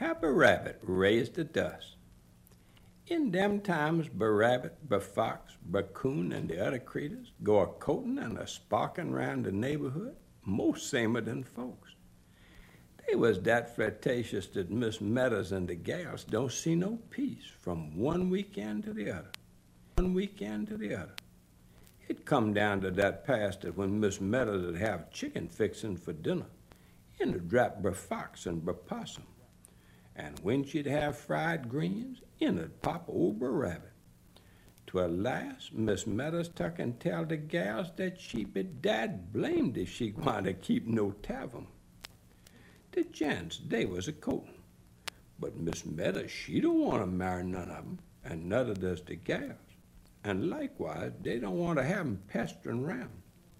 How Brer Rabbit raised the dust. In them times, Brer Rabbit, Brer Fox, Brer Coon, and the other creatures go a-coating and a-sparking round the neighborhood, most samer than folks. They was that flirtatious that Miss Meadows and the gals don't see no peace from one weekend to the other. It come down to that pass that when Miss Meadows would have chicken fixin' for dinner, in'd drop Brer Fox and Brer Possum. And when she'd have fried greens, in'd pop old Brer Rabbit. 'Twell last, Miss Meadows tuck and tell the gals that she be dad blamed if she gwine to keep no tavern. The gents, they was a-coatin', but Miss Meadows, she don't want to marry none of 'em, and nuther does the gals. And likewise, they don't want to have 'em pesterin' round.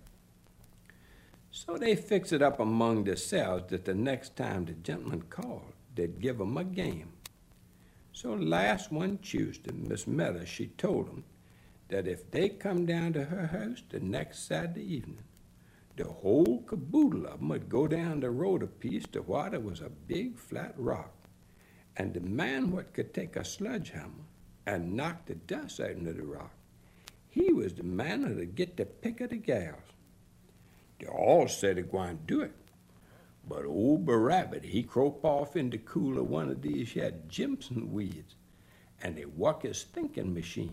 So they fix it up among themselves that the next time the gentleman called, they'd give 'em a game. So last one Tuesday, Miss Meadows, she told 'em that if they come down to her house the next Saturday evening, the whole caboodle of 'em would go down the road a piece to where there was a big flat rock, and the man what could take a sledgehammer and knock the dust out into the rock, he was the man that'd get the pick of the gals. They all said they'd gwine do it, but old Brer Rabbit, he crope off in the cool of one of these here Jimson weeds, and they walk his thinking machine.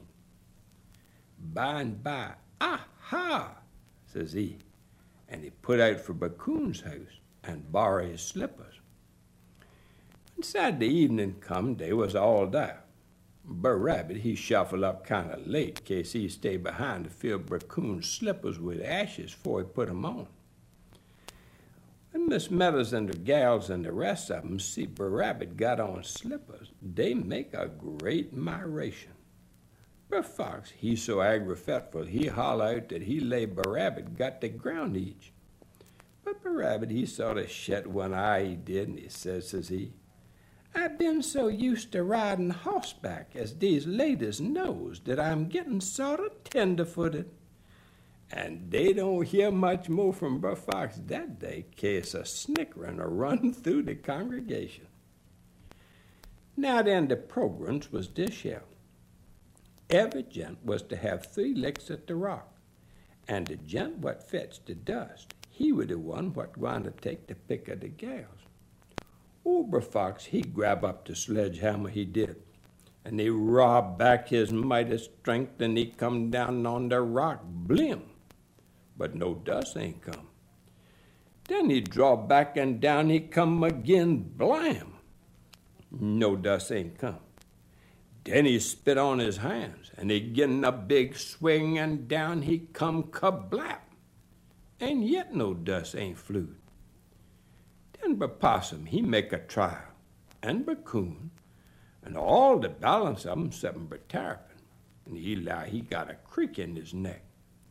By and by, "Aha!" says he, and he put out for Brer Coon's house and borrow his slippers. When Saturday evening come, they was all there. Brer Rabbit, he shuffled up kind of late, case he stayed behind to fill Brer Coon's slippers with ashes before he put 'em on. When Miss Meadows and the gals and the rest of 'em see Brer Rabbit got on slippers, they make a great admiration. Brer Fox, he so aggrafetful, he holler out that he lay Brer Rabbit got the ground each. But Brer Rabbit, he sort of shet one eye, he did, and he says he, "I been so used to riding horseback, as these ladies knows, that I'm getting sort of tenderfooted." And they don't hear much more from Brer Fox that day, case a snickering a run through the congregation. Now then, the programs was this here. Every gent was to have 3 licks at the rock, and the gent what fetched the dust, he was the one what gwine to take the pick of the gals. Old Brer Fox, he grab up the sledgehammer, he did, and he robbed back his mighty strength, and he come down on the rock, blim, but no dust ain't come. Then he draw back and down he come again, blam, no dust ain't come. Then he spit on his hands, and he gin a big swing, and down he come kablap, and yet no dust ain't flew. Then Brer Possum, he make a trial, and Brer Coon, and all the balance of 'em except Brer Tarrypin, and he 'low he got a creak in his neck.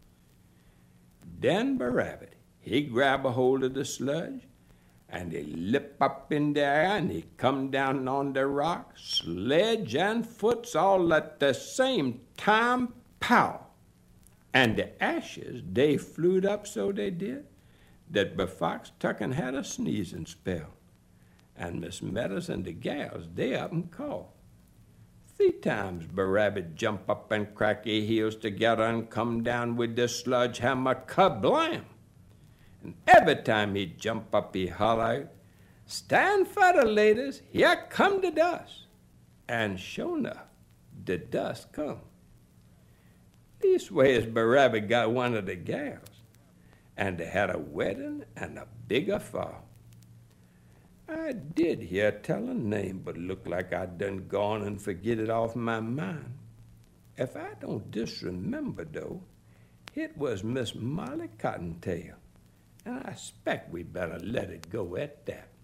Then Brer Rabbit, he grab a hold of the sludge, and he lip up in the air, and he come down on the rock, sledge and foots all at the same time, pow! And the ashes, they flewed up so they did, that Brer Fox tuck and had a sneezing spell. And Miss Meadows and the gals, they up and called. 3 times Brer Rabbit jump up and crack his heels together and come down with the sledgehammer, kablam! And every time he jump up, he holler out, "Stand further, ladies, here come the dust." And sure enough, the dust come. Leastways, Brer Rabbit got one of the gals, and they had a wedding and a big affair. I did hear tell a name, but looked like I done gone and forget it off my mind. If I don't disremember, though, it was Miss Molly Cottontail, and I expect we better let it go at that.